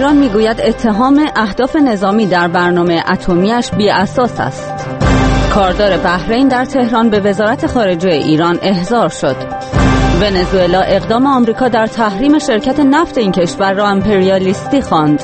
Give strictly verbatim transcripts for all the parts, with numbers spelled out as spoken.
ایران میگوید اتهام اهداف نظامی در برنامه اتمیش بی اساس است. کاردار بحرین در تهران به وزارت خارجه ایران احضار شد. ونزوئلا اقدام آمریکا در تحریم شرکت نفت این کشور را امپریالیستی خواند.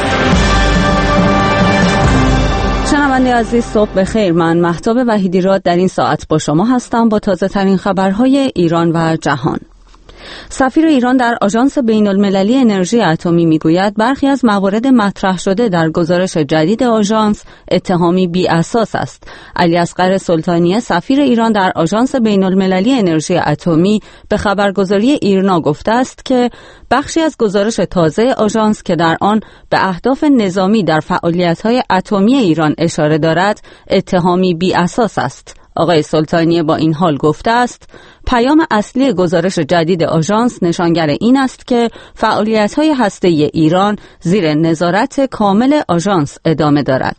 شنونده عزیز، صبح بخیر. من مهتاب وحیدی‌راد در این ساعت با شما هستم با تازه ترین خبرهای ایران و جهان. سفیر ایران در آژانس بین‌المللی انرژی اتمی میگوید برخی از موارد مطرح شده در گزارش جدید آژانس اتهامی بی اساس است. علیاصغر سلطانیه سفیر ایران در آژانس بین‌المللی انرژی اتمی به خبرگزاری ایرنا گفته است که بخشی از گزارش تازه آژانس که در آن به اهداف نظامی در فعالیت‌های اتمی ایران اشاره دارد اتهامی بی اساس است. آقای سلطانیه با این حال گفته است پیام اصلی گزارش جدید آژانس نشانگر این است که فعالیت‌های هسته‌ای ایران زیر نظارت کامل آژانس ادامه دارد.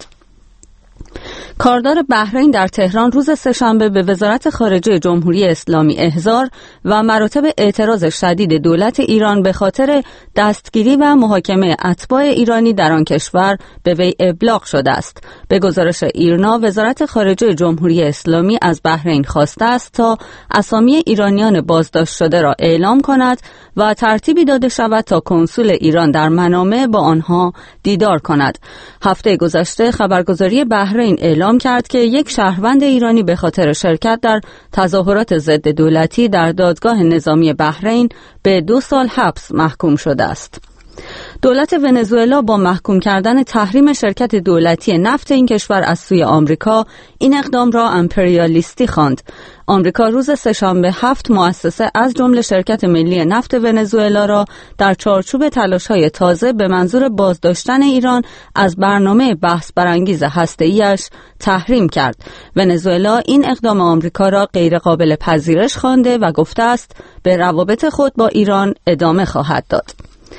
کاردار بحرین در تهران روز سه‌شنبه به وزارت خارجه جمهوری اسلامی احضار و مراتب اعتراض شدید دولت ایران به خاطر دستگیری و محاکمه اتباع ایرانی در آن کشور به وی ابلاغ شده است. به گزارش ایرنا وزارت خارجه جمهوری اسلامی از بحرین خواسته است تا اسامی ایرانیان بازداشت شده را اعلام کند و ترتیبی داده شود تا کنسول ایران در منامه با آنها دیدار کند. هفته گذشته خبرگزاری بحرین اعلام کرد که یک شهروند ایرانی به خاطر شرکت در تظاهرات ضد دولتی در دادگاه نظامی بحرین به دو سال حبس محکوم شده است. دولت ونزوئلا با محکوم کردن تحریم شرکت دولتی نفت این کشور از سوی آمریکا این اقدام را امپریالیستی خواند. آمریکا روز سه‌شنبه هفت مؤسسه از جمله شرکت ملی نفت ونزوئلا را در چارچوب تلاش‌های تازه به منظور بازداشتن ایران از برنامه بحث برانگیز هسته‌ایش تحریم کرد. ونزوئلا این اقدام آمریکا را غیرقابل پذیرش خوانده و گفته است به روابط خود با ایران ادامه خواهد داد.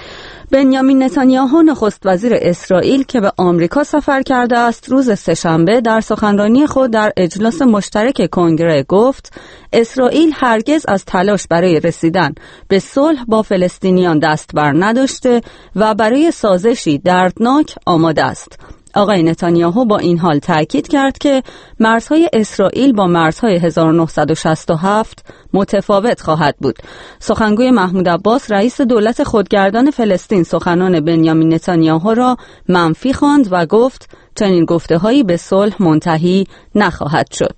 بنیامین نتانیاهو نخست وزیر اسرائیل که به آمریکا سفر کرده است روز سه‌شنبه در سخنرانی خود در اجلاس مشترک کنگره گفت اسرائیل هرگز از تلاش برای رسیدن به صلح با فلسطینیان دست بر نداشته و برای سازشی دردناک آماده است. آقای نتانیاهو با این حال تأکید کرد که مرزهای اسرائیل با مرزهای هزار و نهصد و شصت و هفت متفاوت خواهد بود. سخنگوی محمود عباس رئیس دولت خودگردان فلسطین سخنان بنیامین نتانیاهو را منفی خواند و گفت چنین گفته‌هایی به صلح منتهی نخواهد شد.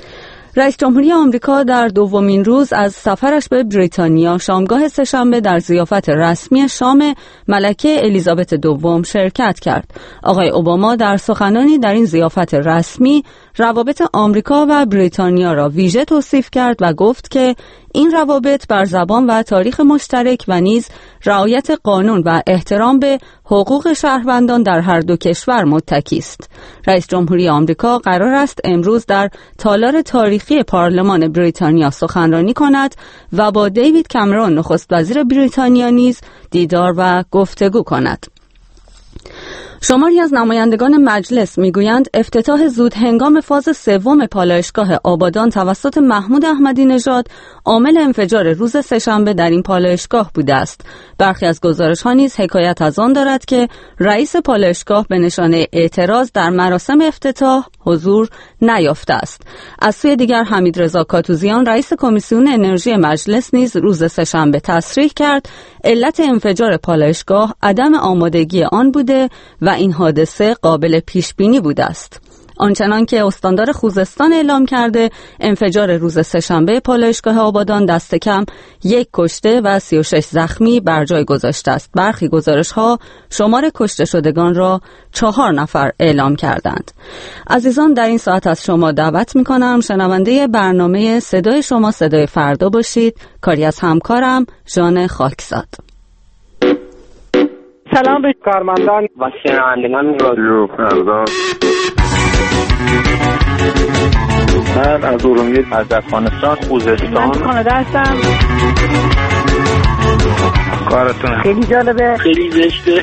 رئیس جمهوری آمریکا در دومین روز از سفرش به بریتانیا شامگاه سه‌شنبه در ضیافت رسمی شام ملکه الیزابت دوم شرکت کرد. آقای اوباما در سخنانی در این ضیافت رسمی روابط آمریکا و بریتانیا را ویژه توصیف کرد و گفت که این روابط بر زبان و تاریخ مشترک و نیز رعایت قانون و احترام به حقوق شهروندان در هر دو کشور متکی است. رئیس جمهوری آمریکا قرار است امروز در تالار تاریخی پارلمان بریتانیا سخنرانی کند و با دیوید کامرون نخست وزیر بریتانیا نیز دیدار و گفتگو کند. شماری از نمایندگان مجلس میگویند افتتاح زود هنگام فاز سوم پالایشگاه آبادان توسط محمود احمدی نژاد عامل انفجار روز سه‌شنبه در این پالایشگاه بوده است. برخی از گزارش‌ها نیز حکایت از آن دارد که رئیس پالایشگاه به نشانه اعتراض در مراسم افتتاح حضور نیافته است. از سوی دیگر حمیدرضا کاتوزیان رئیس کمیسیون انرژی مجلس نیز روز سه‌شنبه تصریح کرد علت انفجار پالایشگاه عدم آمادگی آن بوده و این حادثه قابل پیش بینی بوده است. آنچنان که استاندار خوزستان اعلام کرده انفجار روز سه‌شنبه پالایشگاه آبادان دست کم یک کشته و سی و شش زخمی بر جای گذاشته است. برخی گزارش‌ها شمار کشته شدگان را چهار نفر اعلام کردند. عزیزان در این ساعت از شما دعوت می‌کنم شنونده برنامه صدای شما صدای فردا باشید. کاری از همکارم ژان خاکزاد. سلام به کارمندان و شنوندگان رادیو فردا. من از ارومیه از افغانستان خوزستان من کانادا هستم. کارتون خیلی جالبه، خیلی زشته.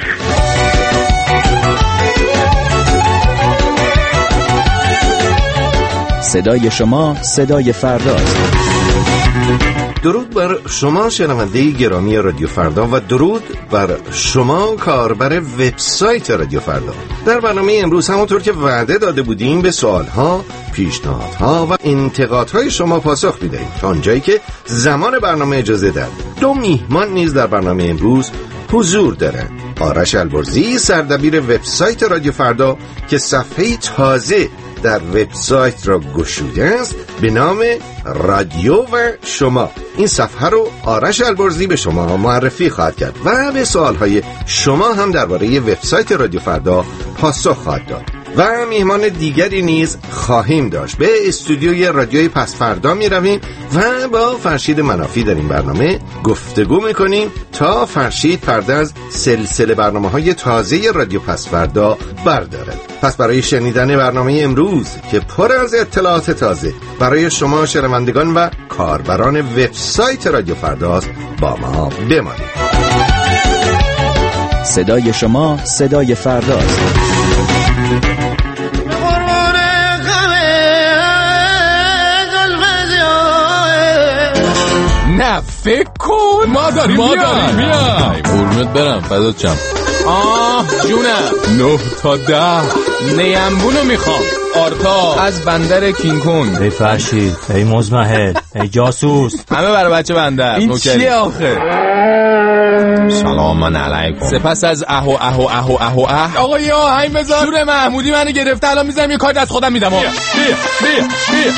صدای شما صدای فرداست. درود بر شما شنونده گرامی رادیو فردا و درود بر شما کاربر وبسایت رادیو فردا. در برنامه امروز همونطور که وعده داده بودیم به سوالها، پیشنهادها و انتقادهای شما پاسخ می‌دهیم تا آنجایی که زمان برنامه اجازه دهد. دو میهمان نیز در برنامه امروز حضور دارند. آرش البرزی سردبیر وبسایت رادیو فردا که صفحه تازه در وبسایت را گشوده است به نام رادیو و شما. این صفحه رو آرش البرزی به شما معرفی خواهد کرد و به سوالهای شما هم درباره وبسایت رادیو فردا پاسخ خواهد داد. و میهمان دیگری نیز خواهیم داشت. به استودیوی رادیوی پس فردا می رویم و با فرشید منافی در این برنامه گفتگو می کنیم تا فرشید پرده از سلسله برنامه های تازه رادیو پس فردا بردارد. پس برای شنیدن برنامه امروز که پر از اطلاعات تازه برای شما شنوندگان و کاربران وبسایت رادیو فرداست با ما بمانید. صدای شما صدای فرداست. نه فکر کن ما داریم ما داریم میای قربونت برم فدات شم. آه جونم نه تا ده نیمبونو میخوام آرتا از بندر کینگ کنگ. ای فرشید، ای مزمحل، ای جاسوس، همه برای بچه بندر. این چیه آخه؟ سلام علیکم. سپس از اهو اهو اهو اهو اه آقا یا هنگ بذار شور محمودی منو گرفته الان میذارم یه کار از خودم میدم. بیا بیا بیا بیا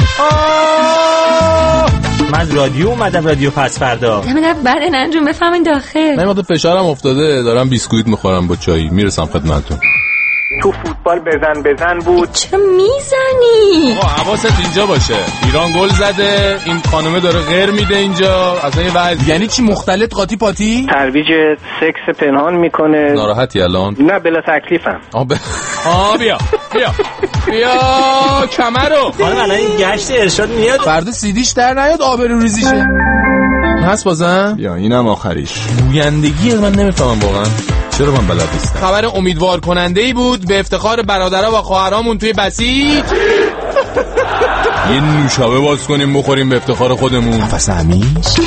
من از رادیو اومدم، رادیو پس فردا. همین بعد ننجون بفهمین داخل. من مقدار فشارم افتاده دارم بیسکویت میخورم با چای میرسم خدمتتون. تو فوتبال بزن بزن بود. چه میزنی؟ آقا حواست اینجا باشه ایران گل زده این خانومه داره غیر میده اینجا اصلا یه وضع. یعنی چی مختلط قاطی پاتی؟ ترویج سکس پنهان میکنه. ناراحتی الان؟ نه بلا تکلیفم. آه ب... آه بیا بیا بیا کمرو. خانم الان این گشت ارشاد میاد فردا سیدیش در نیاد آبرو ریزیشه. هست بازم؟ یا اینم آخریش. گویندگی من نمیفهمم واقعا چرا من بلد نیستم. خبر امیدوار کننده ای بود به افتخار برادرها و خواهرامون توی بسیج. یه نوشابه باز کنیم بخوریم به افتخار خودمون. نفس عمیق.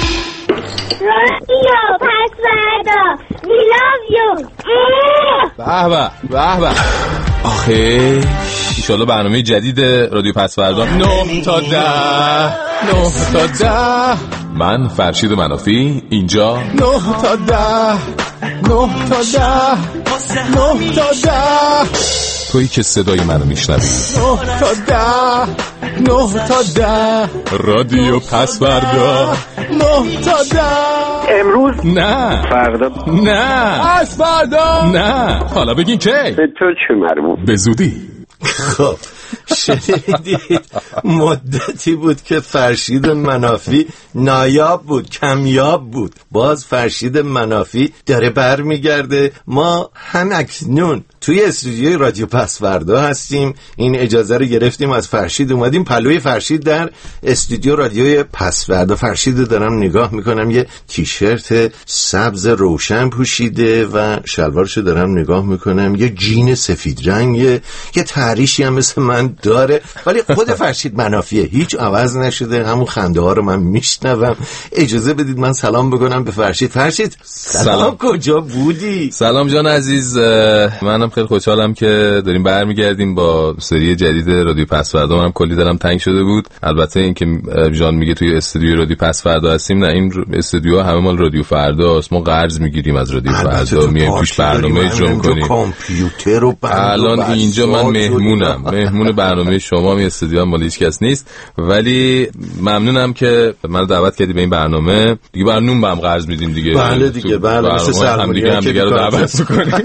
رادیو پس فردا we love you. به به به به. آخه ایشالله برنامه جدید رادیو پس فردا نه تا ده نه تا ده. من فرشید منافی اینجا نه تا ده نه تا ده نه تا ده. تویی که صدای منو میشنوی نه تا ده نه تا ده رادیو پس فردا نه تا ده. امروز نه فردا نه پس فردا نه. حالا بگین که به تو چه مربوط؟ به زودی. خب شنیدید مدتی بود که فرشید منافی نایاب بود، کمیاب بود. باز فرشید منافی داره بر میگرده. ما هم اکنون توی استودیوی رادیو پس فردا هستیم. این اجازه رو گرفتیم از فرشید اومدیم پلوی فرشید در استودیو رادیوی پس فردا. فرشید رو دارم نگاه میکنم یه تیشرت سبز روشن پوشیده و شلوارشو دارم نگاه میکنم یه جین سفید رنگه، یه تحریشی هم مثل من داره ولی خود فرشید منافیه، هیچ عوض نشده. همون خنده ها رو من میشنوم. اجازه بدید من سلام بکنم به فرشید. فرشید سلام, سلام. کجا بودی؟ سلام جان عزیز، منم خیلی خوشحالم که داریم برمیگردیم با سری جدید رادیو پس فردا. منم کلی دلم تنگ شده بود. البته این که جان میگه توی استودیو رادیو پس فردا هستیم، نه این استودیو همه مال رادیو فرداست. ما قرض میگیریم از رادیو فردا میایم توش برنامه اجرا میکنیم. کامپیوتر و الان اینجا من مهمونم، مهمون برنامه شما. می استودیو مال هیچ کس نیست ولی ممنونم که منو دعوت کردی به این برنامه. دیگه برنامه هم قرض میدیم دیگه. بله دیگه بله مثل سرمایه‌ای هم دیگه رو دعوت کنیم.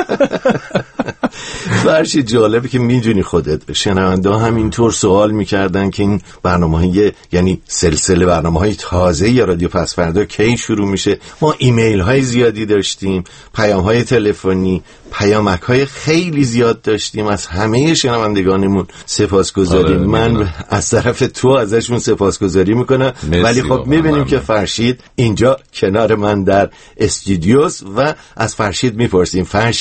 فرشید جالبه که میدونی خودت شنونده ها همینطور سوال میکردن که این برنامه‌های یعنی سلسله برنامه‌های تازه رادیو پس فردا کی شروع میشه. ما ایمیل های زیادی داشتیم، پیام های تلفنی، پیامک های خیلی زیاد داشتیم از همه شنوندگانمون. سپاسگزاریم. آره من از طرف تو ازشون سپاسگزاری میکنم. ولی خب میبینیم که فرشید اینجا کنار من در استودیوس و از فرشید میپرسیم فرشید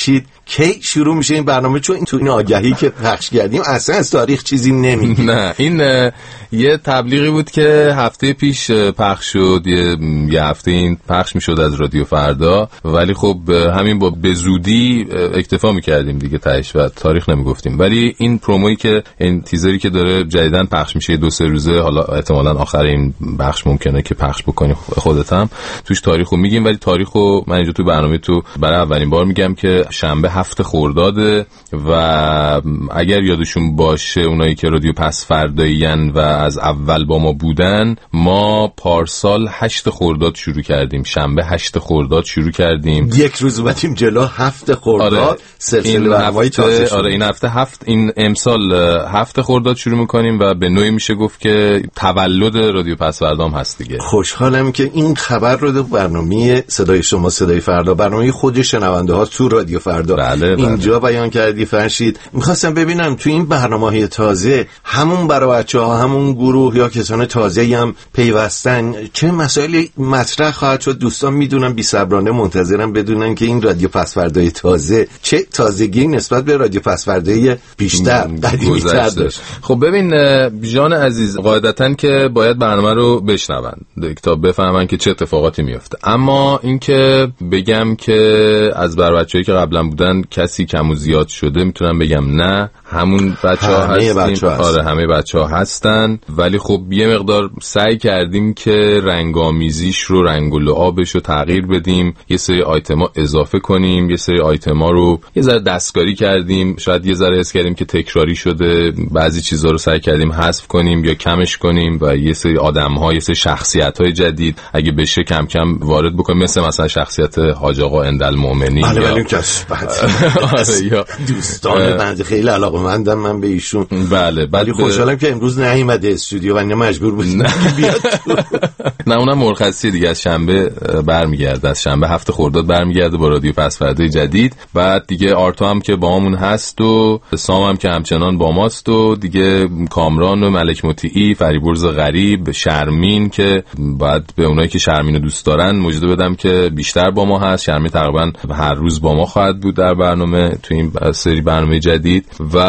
کی شروع میشه این برنامه؟ چون این تو این آگهی که پخش کردیم اصلا از تاریخ چیزی نمیگه. نه این یه تبلیغی بود که هفته پیش پخش شد، یه, یه هفته این پخش میشد از رادیو فردا، ولی خب همین با به زودی اکتفا میکردیم دیگه تهش و تاریخ نمیگفتیم. ولی این پرومویی که این تیزری که داره جدیدن پخش میشه دو سه روزه، حالا احتمالاً آخر این بخش ممکنه که پخش بکنی خودت هم، توش تاریخو میگیم. ولی تاریخو من اینجا تو برنامه تو برای اولین بار میگم که شنبه هفت خرداده و اگر یادشون باشه اونایی که رادیو پس فردایین و از اول با ما بودن، ما پارسال هشت خرداد شروع کردیم، شنبه هشت خرداد شروع کردیم، یک روز اومدیم جلو هفت خرداد. آره سلسله برنامه‌های تازه شد. آره این هفته هفت این امسال هفت خرداد شروع میکنیم و به نوعی میشه گفت که تولد رادیو پس فردا هم هست دیگه. خوشحالم که این خبر رو در برنامه صدای شما صدای فردا، برنامه خود شنونده ها تو رادیو فردا بله بله. اینجا بیان کردی فرشید. میخواستم ببینم تو این برنامه‌های تازه همون برای بچه‌ها، همون گروه یا کسان تازه‌ای هم پیوستن، چه مسائلی مطرح خواهد شد؟ دوستان میدونم بی‌صبرانه منتظرم بدونن که این رادیو پس فردای تازه چه تازگی نسبت به رادیو پس فردای پیشتر قدیمی‌تر داشت. خب ببین جان عزیز، قاعدتاً که باید برنامه رو بشنون تا بفهمن که چه اتفاقاتی میفته، اما اینکه بگم که از بر بچه‌ای که قبلا بودن کسی کم و زیاد شده میتونم بگم نه، همون بچه‌ها هستیم. آره همه بچه‌ها هستن، ولی خب یه مقدار سعی کردیم که رنگامیزیش رو، رنگ و لعابش رو تغییر بدیم، یه سری آیتما اضافه کنیم، یه سری آیتما رو یه ذره دستکاری کردیم، شاید یه ذره حس کردیم که تکراری شده، بعضی چیزا رو سعی کردیم حذف کنیم یا کمش کنیم و یه سری آدم‌ها، یه سری شخصیت‌های جدید اگه بشه کم کم وارد بکنیم، مثل مثلا شخصیت حاج آقا اندالمؤمنین. بله ولی آره یا دوستان بنده خیلی علاقه‌مندم من به ایشون. بله ولی خوشحالم که امروز نیومده استودیو و نه مجبور بودیم که بیاد. نه اونم مرخصی دیگه، از شنبه برمیگرده، از شنبه هفت خرداد برمیگرده با رادیو پس فردای جدید. بعد دیگه آرتو هم که با همون هست و سام هم که همچنان با ماست و دیگه کامران و ملک مطیعی، فریبرز غریب، شرمین که بعد به اونایی که شرمینو دوست دارن مجده بدم که بیشتر با ما هست. شرمین تقریبا هر روز با ما خواهد بود در برنامه تو این سری برنامه جدید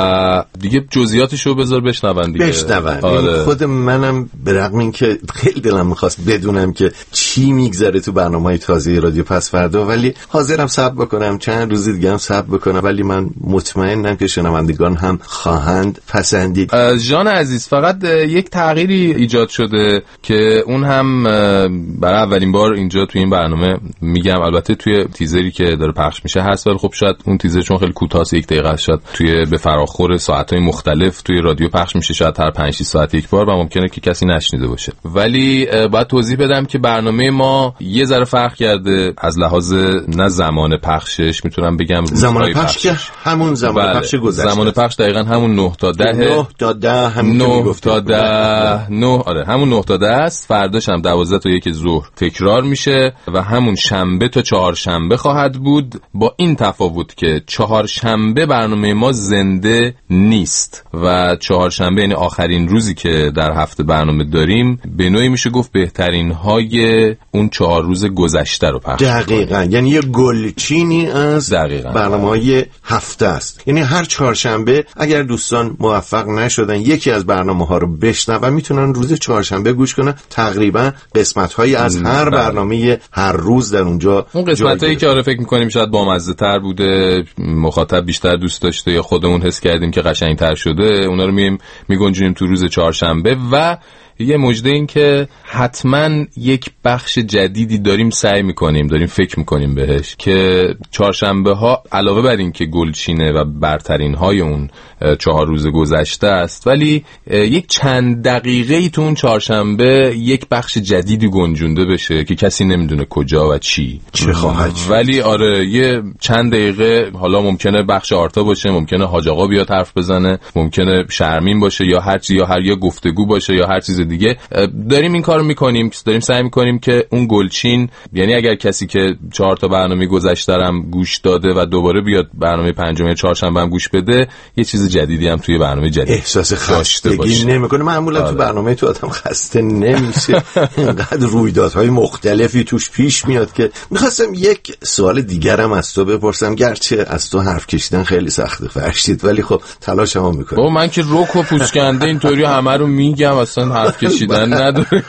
و دیگه جزئیاتشو بذار بشنون دیگه. بشنون. آره. خود منم به رغم این که خیلی دلم می‌خواست بدونم که چی میگذره تو برنامه‌های تازه رادیو پس فردا، ولی حاضرم صبر بکنم، چند روز دیگه هم صبر بکنم، ولی من مطمئنم که شنوندگان هم خواهند پسندید. جان عزیز، فقط یک تغییری ایجاد شده که اون هم برای اولین بار اینجا توی این برنامه میگم، البته توی تیزری که داره پخش میشه هست، ولی خب شاید اون تیزر چون خیلی کوتاه یک دقیقه شد توی به فراخور ساعت‌های مختلف توی رادیو پخش میشه، شاید هر پنج شش ساعت یک بار و ممکنه که کسی نشنیده باشه. ولی باید توضیح بدم که برنامه ما یه ذره فرق کرده از لحاظ نه زمان پخشش، میتونم بگم زمان پخش که همون زمان بله. پخش گذشته، زمان پخش دقیقاً همون نه تا ده نه تا ده همین نه تا ده نه آره همون نه تا ده است. فرداش هم دوازده تا یک ظهر تکرار میشه و همون شنبه تا چهارشنبه خواهد بود، با این تفاوت که چهارشنبه برنامه ما زنده نیست و چهارشنبه یعنی آخرین روزی که در هفته برنامه داریم، به نوعی میشه گفت بهترین های اون چهار روز گذشته رو پخش دقیقاً کنیم. یعنی یه گلچینی از برنامه‌های هفته است. یعنی هر چهارشنبه اگر دوستان موفق نشدن یکی از برنامه‌ها رو بشنون، میتونن روز چهارشنبه گوش کنن، تقریبا قسمت‌هایی از هر برنامه هر روز در اونجا، اون قسمتایی که آره فکر می‌کنیم شاید بامزه‌تر بوده، مخاطب بیشتر دوست داشته یا خودمون حس کردیم که قشنگ‌تر شده، اونا رو می‌گیم میگنجونیم تو روز چهارشنبه. و یه مژده این که حتما یک بخش جدیدی داریم سعی میکنیم داریم فکر میکنیم بهش که چهارشنبه ها علاوه بر این که گلچینه و برترین های اون چهار روز گذشته است، ولی یک چند دقیقه ای تو اون چهارشنبه یک بخش جدیدی گنجونده بشه که کسی نمیدونه کجا و چی چه خواهد، ولی آره یه چند دقیقه، حالا ممکنه بخش آرتا باشه، ممکنه حاج آقا بیاد حرف بزنه، ممکنه شرمین باشه یا هر چی، یا هر یا گفتگو باشه یا هر چیز دیگه. داریم این کارو میکنیم، داریم سعی میکنیم که اون گلچین، یعنی اگر کسی که چهار تا برنامه گذشته هم گوش داده و دوباره بیاد برنامه پنجم یا چهارشنبه هم گوش بده، یه چیز چیز جدیدی هم توی برنامه جدید احساس خستگی نمیکنه. معمولا آره. تو برنامه تو آدم خسته نمیشه. اینقدر رویدادهای مختلفی توش پیش میاد که میخواستم یک سوال دیگرم از تو بپرسم، گرچه از تو حرف کشیدن خیلی سخته فرشید، ولی خب تلاشمو میکنم. بابا من که رک و پوسکنده اینطوری همه رو میگم، اصلا حرف کشیدن نداره.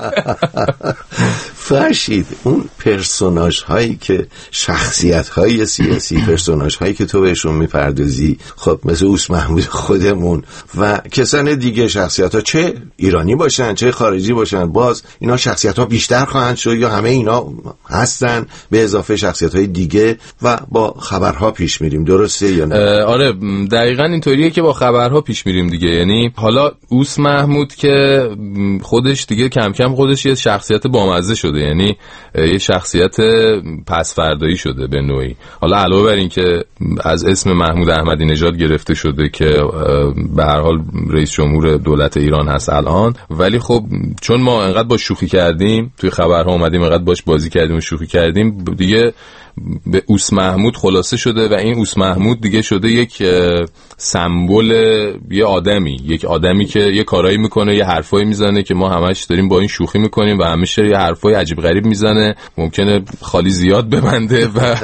فرشید اون پرسوناژ هایی که شخصیت های سیاسی، پرسوناژ هایی که تو بهشون میپردازی، خب مثل اوس محمود خودمون و کسان دیگه، شخصیت ها چه ایرانی باشن چه خارجی باشن، باز اینا شخصیت ها بیشتر خواهند شد یا همه اینا هستن به اضافه شخصیت های دیگه و با خبرها پیش میریم، درسته یا نه؟ آره دقیقاً اینطوریه که با خبرها پیش میریم دیگه. یعنی حالا اوس محمود که خودش دیگه کم کم خودش یه شخصیت بامزه شده، یعنی یه شخصیت پسفردایی شده به نوعی. حالا علاوه بر این که از اسم محمود احمدی نژاد گرفته شده که به هر حال رئیس جمهور دولت ایران هست الان، ولی خب چون ما انقدر با شوخی کردیم توی خبرها اومدیم، انقدر باش بازی کردیم و شوخی کردیم دیگه به اوس محمود خلاصه شده و این اوس محمود دیگه شده یک سمبل یه آدمی، یک آدمی که یه کارایی میکنه، یه حرفایی میزنه که ما همش داریم با این شوخی میکنیم و همیشه یه حرفای عجیب غریب میزنه، ممکنه خالی زیاد ببنده و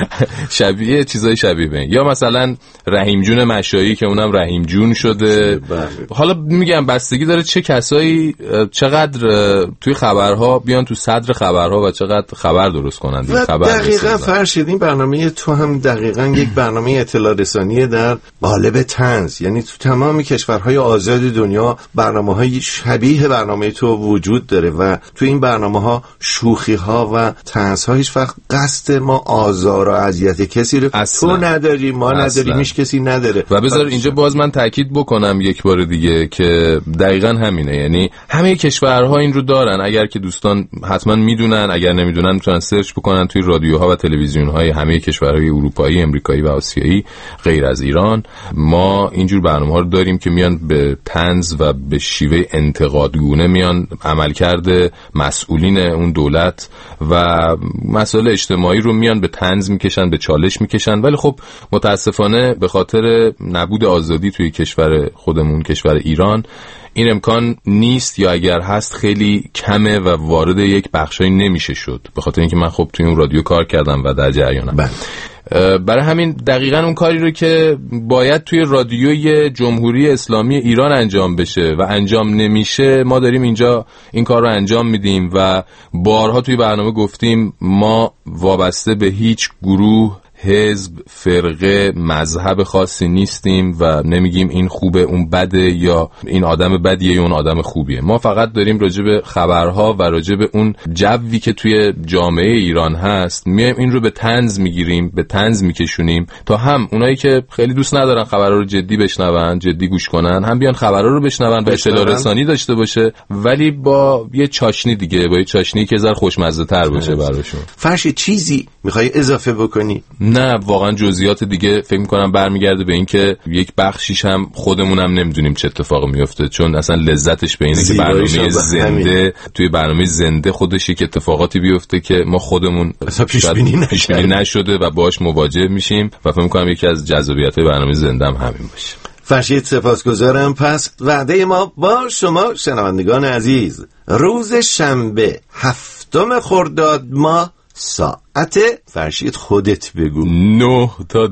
شبیه چیزای شبیه به این. یا مثلا رحیم جون مشایی که اونم رحیم جون شده. حالا میگم بستگی داره چه کسایی چقدر توی خبرها بیان تو صدر خبرها و چقدر خبر درست کنن این خبر. دقیقاً فرشید این برنامه تو هم دقیقاً یک برنامه اطلاع رسانی در قالب طنز، یعنی تو تمام کشورهای آزاد دنیا برنامه‌های شبیه برنامه تو وجود داره و تو این برنامه‌ها شوخی‌ها و طنزها هیچ وقت قصد ما آزار و اذیت کسی رو اصلا. تو نداری، ما نداریم، هیچ کسی نداره. و بذار اینجا باز من تاکید بکنم یک بار دیگه که دقیقاً همینه، یعنی همه کشورها این رو دارن. اگر که دوستان حتما میدونن، اگر نمیدونن میتونن سرچ بکنن توی رادیوها و تلویزیون‌های همه کشورهای اروپایی، امریکایی و آسیایی غیر از ایران. ما اینجور برنامه‌ها رو داریم که میان به طنز و به شیوه انتقادگونه میان عملکرد مسئولین اون دولت و مسائل اجتماعی رو میان به طنز میکشن، به چالش میکشن. ولی خب متاسفانه به خاطر نبود آزادی توی کشور خودمون، کشور ایران، این امکان نیست یا اگر هست خیلی کمه و وارد یک بخشایی نمیشه شد، به خاطر اینکه من خب توی اون رادیو کار کردم و در جریانم. بله. برای همین دقیقاً اون کاری رو که باید توی رادیوی جمهوری اسلامی ایران انجام بشه و انجام نمیشه، ما داریم اینجا این کار رو انجام میدیم و بارها توی برنامه گفتیم ما وابسته به هیچ گروه، حزب، فرقه، مذهب خاصی نیستیم و نمیگیم این خوبه اون بده یا این آدم بدیه یا اون آدم خوبیه. ما فقط داریم راجع به خبرها و راجع به اون جوی که توی جامعه ایران هست میایم این رو به طنز میگیریم، به طنز میکشونیم تا هم اونایی که خیلی دوست ندارن خبرها رو جدی بشنون، جدی گوش کنن، هم بیان خبرها رو بشنون و اطلاع رسانی داشته باشه، ولی با یه چاشنی دیگه، با یه چاشنی که زر خوشمزه تر باشه براشون. فرشی چیزی میخوای اضافه بکنی؟ نه واقعا جزئیات دیگه فکر میکنم برمیگرده به این که یک بخشیش هم خودمونم نمیدونیم چه اتفاقی میفته، چون اصلا لذتش به اینه که برنامه زنده توی برنامه زنده خودش یک اتفاقاتی بیفته که ما خودمون پیش بینی پیش بینی نشده و باهاش مواجه میشیم و فکر میکنم یکی از جذابیت‌های برنامه زنده هم همین باشه. فرشید سپاسگزارم. پس وعده ما با شما شنوندگان عزیز روز شنبه هفتم خرداد ماه ساعت فرشید خودت بگو نه تا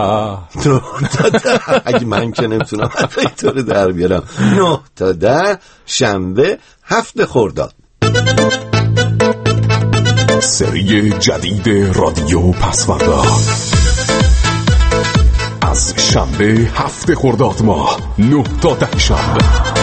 ده نه تا ده اگه من که نمیتونم اینطور در بیارم. نه تا ده شنبه هفت خرداد. سری جدید رادیو پسوردا از شنبه هفت خرداد ماه نه تا ده شنبه،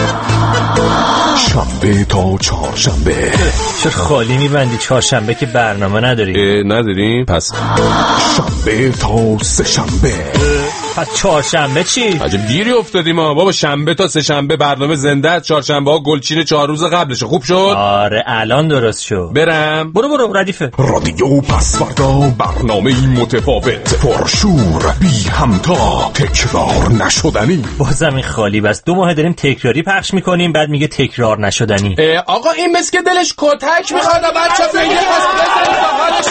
شنبه تا چهارشنبه. چرا خالی میبندی؟ چهارشنبه که برنامه نداری؟ نداریم. پس شنبه تا سه شنبه. پس چهارشنبه چی؟ عجب گیری افتادیم ما بابا. شنبه تا سه شنبه برنامه زنده است، چهارشنبه ها گلچین چهار روز قبلشه. خوب شد؟ آره الان درست شد. برم؟ برو برو ردیفه. رادیو پسوردا برنامه متفاوت، پرشور، بی همتا، تکرار نشدنی. بازم این خالی بس. دو ماه داریم تکراری پخش میکنیم بعد میگه تکرار نشدنی. آقا این مسکه دلش کتک میخواد بچا بگیر پس بزنید آقالش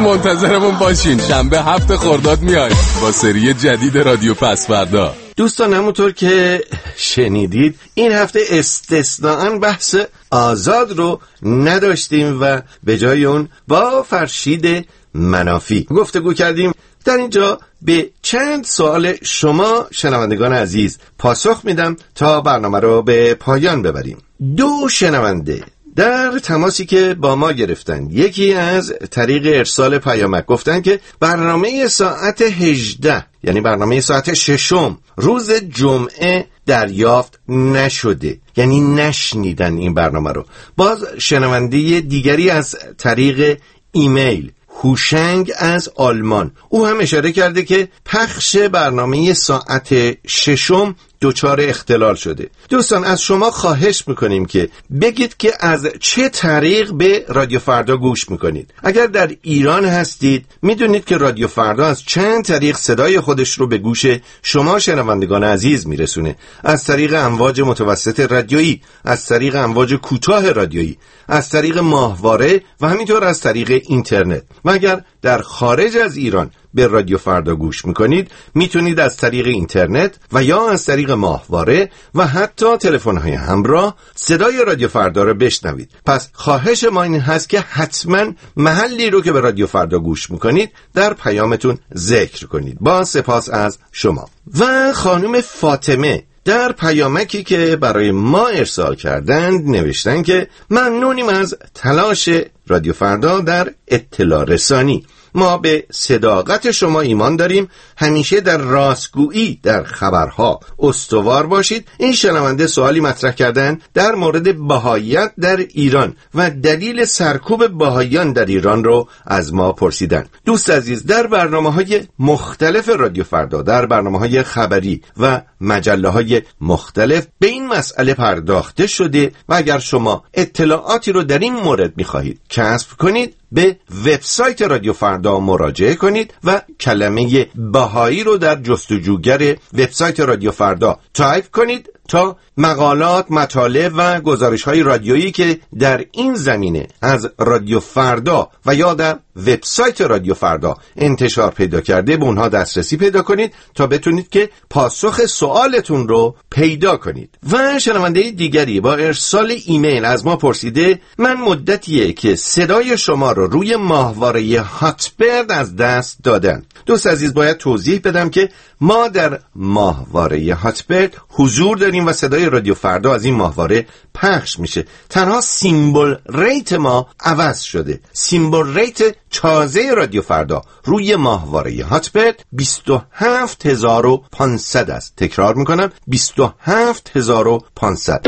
منتظرمون باشین. شنبه هفت خرداد میایم با سری جدید رادیو پسوردا. دوستان همونطور که شنیدید این هفته استثناءً بحث آزاد رو نداشتیم و به جای اون با فرشید منافی گفتگو کردیم. در اینجا به چند سوال شما شنوندگان عزیز پاسخ میدم تا برنامه رو به پایان ببریم. دو شنونده در تماسی که با ما گرفتن، یکی از طریق ارسال پیامک گفتن که برنامه ساعت هجده یعنی برنامه ساعت ششم روز جمعه دریافت نشده، یعنی نشنیدن این برنامه رو. باز شنونده دیگری از طریق ایمیل، هوشنگ از آلمان، او هم اشاره کرده که پخش برنامه ساعت ششم دچار اختلال شده. دوستان از شما خواهش میکنیم که بگید که از چه طریق به رادیو فردا گوش میکنید. اگر در ایران هستید میدونید که رادیو فردا از چند طریق صدای خودش رو به گوش شما شنوندگان عزیز میرسونه. از طریق امواج متوسط رادیویی، از طریق امواج کوتاه رادیویی، از طریق ماهواره و همینطور از طریق اینترنت. و اگر در خارج از ایران به رادیو فردا گوش میکنید میتونید از طریق اینترنت و یا از طریق ماهواره و حتی تلفن‌های همراه صدای رادیو فردا رو بشنوید. پس خواهش ما این هست که حتما محلی رو که به رادیو فردا گوش میکنید در پیامتون ذکر کنید. با سپاس از شما. و خانم فاطمه در پیامکی که برای ما ارسال کردند نوشتن که ممنونیم از تلاش رادیو فردا در اطلاع رسانی. ما به صداقت شما ایمان داریم. همیشه در راستگویی در خبرها استوار باشید. این شنونده سوالی مطرح کردن در مورد بهائیت در ایران و دلیل سرکوب بهائیان در ایران رو از ما پرسیدن. دوست عزیز، در برنامه‌های مختلف رادیو فردا، در برنامه‌های خبری و مجله‌های مختلف به این مسئله پرداخته شده و اگر شما اطلاعاتی رو در این مورد می‌خواهید کسب کنید به وبسایت رادیو فردا مراجعه کنید و کلمه بهایی رو در جستجوگر وبسایت رادیو فردا تایپ کنید تا مقالات، مطالب و گزارش‌های رادیویی که در این زمینه از رادیو فردا و یا در وبسایت رادیو فردا انتشار پیدا کرده به اونها دسترسی پیدا کنید تا بتونید که پاسخ سوالتون رو پیدا کنید. و شنونده دیگری با ارسال ایمیل از ما پرسیده من مدتیه که صدای شما رو روی ماهواره هاتبرد از دست دادن. دوست عزیز، باید توضیح بدم که ما در ماهواره هاتبرد حضور داریم و صدای رادیو فردا از این ماهواره پخش میشه. تنها سیمبل ریت ما عوض شده. سیمبل ریت تازه رادیو فردا روی ماهواره هاتبرد بیست و هفت هزار و پانصد است. تکرار میکنم، بیست و هفت هزار و پانصد.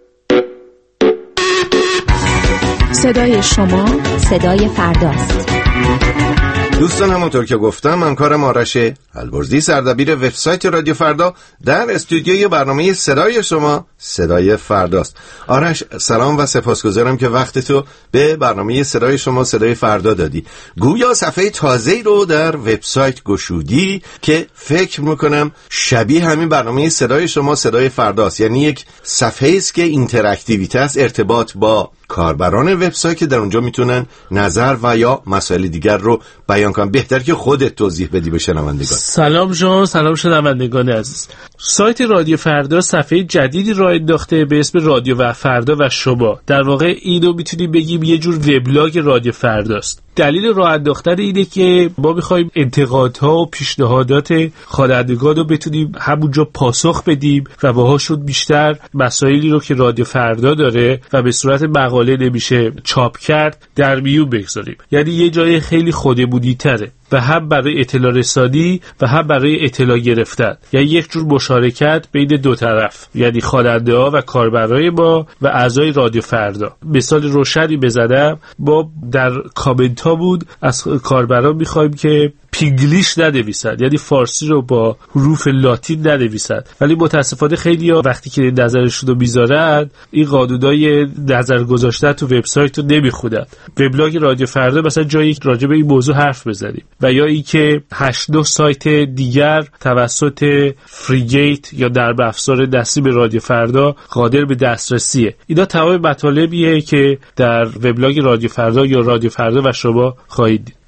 صدای شما صدای فرداست. دوستان، همونطور که گفتم همکارم آرش البرزی سردبیر وبسایت رادیو فردا در استودیوی برنامه صدای شما صدای فرداست. آرش سلام و سپاسگزارم که وقتتو به برنامه صدای شما صدای فردا دادی. گویا صفحه تازه‌ای رو در وبسایت گشودی که فکر میکنم شبیه همین برنامه صدای شما صدای فرداست، یعنی یک صفحه‌ای است که اینتراکتیویته است، ارتباط با کاربران وبسایت که در اونجا میتونن نظر و یا مسائل دیگر رو بیان کنن. بهتر که خودت توضیح بدی به شنوندگان. سلام جان، سلام شنوندگان عزیز. سایت رادیو فردا صفحه جدیدی راه انداخته به اسم رادیو و فردا و شما. در واقع اینو میتونیم بگیم یه جور وبلاگ رادیو فرداست. دلیل راه انداختن اینه که ما می‌خوایم انتقادها و پیشنهادات خوانندگان رو بتونیم همونجا پاسخ بدیم و باهاشون بیشتر مسائلی رو که رادیو فردا داره و به صورت مقاله نمیشه چاپ کرد در میون بگذاریم. یعنی یه جای خیلی خودمونی تره و هم برای اطلاع رسانی و هم برای اطلاع گرفتن، یعنی یک جور مشارکت بین دو طرف، یعنی خواننده ها و کاربرای ما و اعضای رادیو فردا. مثال روشنی بزنم، ما در کامنت ها بود از کاربران میخوایم که پینگلیش ننویسن، یعنی فارسی رو با حروف لاتین ننویسن، ولی متاسفانه خیلی ها وقتی که نظرشون رو میذارن این قانونای نظر گذاشتن تو وبسایت رو نمیخونن. وبلاگ رادیو فردا مثلا جایی راجع به این موضوع حرف بزنیم و یا ای که هشت نه سایت دیگر توسط فریگیت یا درب افزار دستی به رادیو فردا قادر به دسترسیه. اینا تمام مطالبیه که در وبلاگ رادیو فردا یا رادیو فردا و شما خواهید دید.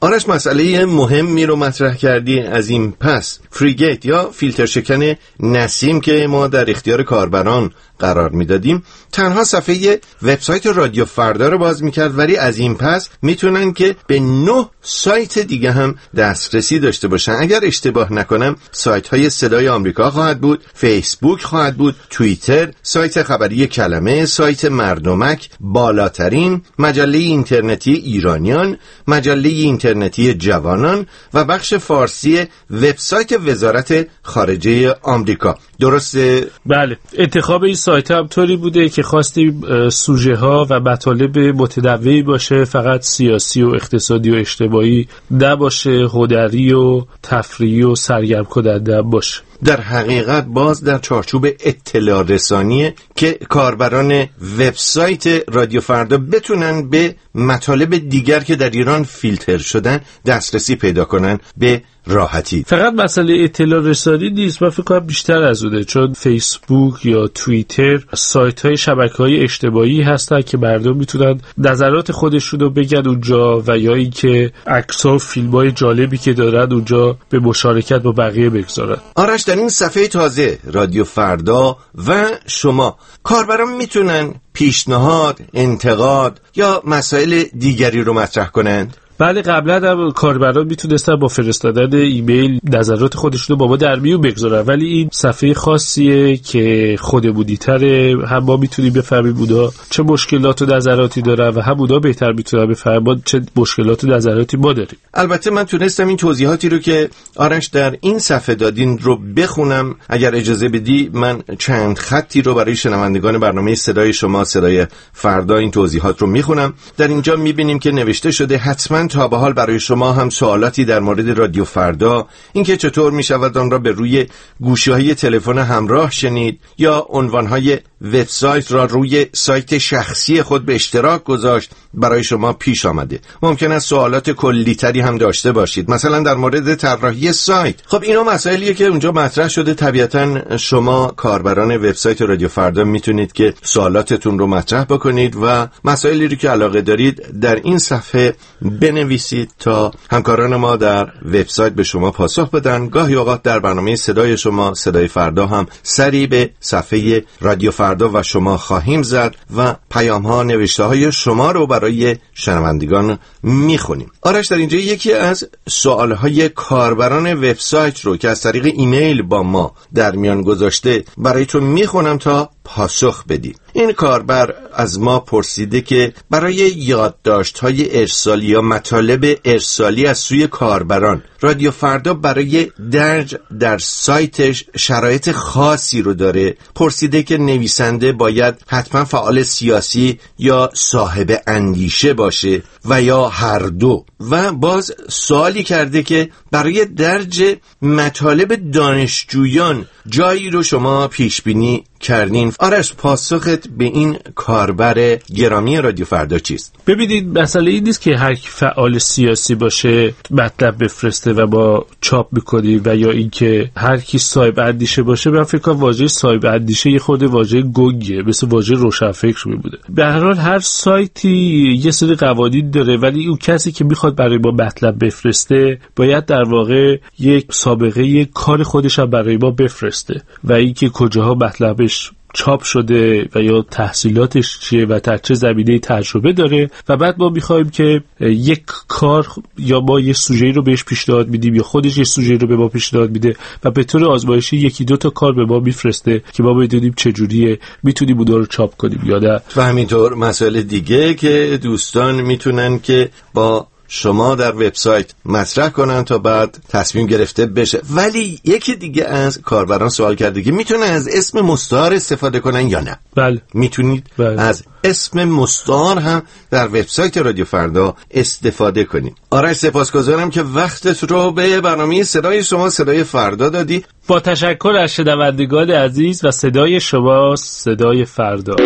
آرش مسئله مهمی رو مطرح کردی. از این پس فریگیت یا فیلتر شکن نسیم که ما در اختیار کاربران قرار میدادیم تنها صفحه وبسایت رادیو فردا رو باز میکرد، ولی از این پس میتونن که به نه سایت دیگه هم دسترسی داشته باشن. اگر اشتباه نکنم سایت های صدای آمریکا خواهد بود، فیسبوک خواهد بود، توییتر، سایت خبری کلمه، سایت مردمک، بالاترین، مجله اینترنتی ایرانیان، مجله اینترنتی جوانان و بخش فارسی وبسایت وزارت خارجه آمریکا. درسته؟ بله. انتخاب این سایت هم طوری بوده که خواستیم سوژه ها و مطالب متنوعی باشه، فقط سیاسی و اقتصادی و اجتماعی نباشه، هنری و تفریحی و سرگرم کننده باشه. در حقیقت باز در چارچوب اطلاع رسانیه که کاربران وبسایت رادیو فردا بتونن به مطالب دیگر که در ایران فیلتر شدن دسترسی پیدا کنن به راحتی. فقط مسئله اطلاع رسانی نیست، من فکر کنم بیشتر از اونه، چون فیسبوک یا توییتر سایت های شبکه های اجتماعی هستن که مردم میتونن نظرات خودشون رو بگن اونجا و یا اینکه عکس ها و فیلم های جالبی که دارن اونجا به مشارکت با بقیه بگذارن. آرش، در این صفحه تازه رادیو فردا و شما کاربران میتونن پیشنهاد، انتقاد یا مسائل دیگری رو مطرح کنند؟ بله، قبلا هم کاربران میتونستن با فرستادن ایمیل نظرات خودشون رو با ما در میون بگذارن، ولی این صفحه خاصیه که خودمونی تره، هم ما میتونیم بفهمیم اونا چه مشکلات و نظراتی دارن و هم اونا بهتر میتونن بفهمن چه مشکلات و نظراتی ما داریم. البته من تونستم این توضیحاتی رو که آرش در این صفحه دادین رو بخونم. اگر اجازه بدی من چند خطی رو برای شنوندگان برنامه صدای شما صدای فردا این توضیحات رو میخونم. در اینجا میبینیم که نوشته شده حتما تا به حال برای شما هم سوالاتی در مورد رادیو فردا، اینکه چطور می شود آن را به روی گوشی‌های تلفن همراه شنید یا عنوان‌های وبسایت را روی سایت شخصی خود به اشتراک گذاشت، برای شما پیش آمده. ممکن است سوالات کلی‌تری هم داشته باشید، مثلا در مورد طراحی سایت. خب اینا مسائلیه که اونجا مطرح شده. طبیعتاً شما کاربران وبسایت رادیو فردا میتونید که سوالاتتون رو مطرح بکنید و مسائلی رو که علاقه دارید در این صفحه بنویسید تا همکاران ما در وبسایت به شما پاسخ بدن. گاهی اوقات در برنامه صدای شما صدای فردا هم سری به صفحه رادیو فردا و شما خواهیم زد و پیام ها، نوشته های شما رو برای شنوندگان میخونیم. آرش، در اینجا یکی از سوال های کاربران وبسایت رو که از طریق ایمیل با ما در میان گذاشته برایتون میخونم تا پاسخ بدید. این کاربر از ما پرسیده که برای یادداشت‌های ارسالی یا مطالب ارسالی از سوی کاربران رادیو فردا برای درج در سایتش شرایط خاصی رو داره. پرسیده که نویسنده باید حتما فعال سیاسی یا صاحب اندیشه باشه و یا هر دو، و باز سوالی کرده که برای درج مطالب دانشجویان جایی رو شما پیش بینی کردین. آرش، پاسخت به این کاربر گرامی رادیو فردا چیست؟ ببینید، مسئله این نیست که هر کی فعال سیاسی باشه مطلب بفرسته و با چاپ میکنیم و یا اینکه هر کی صاحب اندیشه باشه. من فکر کنم واژه صاحب اندیشه یه خود واژه گنگه، مثل واژه روشنفکر میمونه. به هر حال هر سایتی یه سری قوانین داره، ولی اون کسی که میخواد برای ما مطلب بفرسته باید در واقع یک سابقه یک کار خودش هم برای ما بفرسته و اینکه کجاها مطلبش چاپ شده و یا تحصیلاتش چیه و در چه زمینه‌ای تجربه داره، و بعد ما می‌خوایم که یک کار یا ما یه سوژه‌ای رو بهش پیشنهاد میدیم یا خودش یه سوژه‌ای رو به ما پیشنهاد میده و به طور آزمایشی یکی دو تا کار به ما میفرسته که ما بدونیم چجوریه میتونیم اون رو چاپ کنیم یا نه. و همینطور مسئله دیگه که دوستان میتونن که با شما در وبسایت مطرح کنن تا بعد تصمیم گرفته بشه. ولی یکی دیگه از کاربران سوال کرده که میتونه از اسم مستعار استفاده کنن یا نه؟ بله، میتونید بله. از اسم مستعار هم در وبسایت رادیو فردا استفاده کنید. آرش، سپاسگزارم که وقتت رو به برنامه صدای شما صدای فردا دادی. با تشکر از شنوندگان عزیز و صدای شما صدای فردا.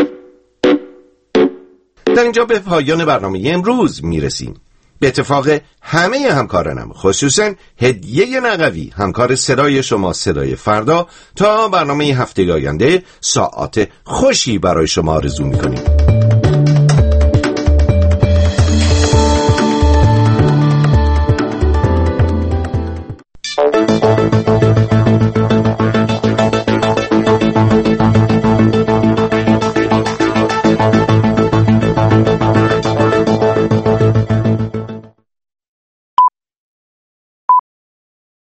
در اینجا به پایان برنامه امروز میرسیم. به اتفاق همه همکارانم، خصوصا هدیه نقوی همکار صدای شما صدای فردا، تا برنامه هفته آینده ساعات خوشی برای شما آرزو می‌کنیم.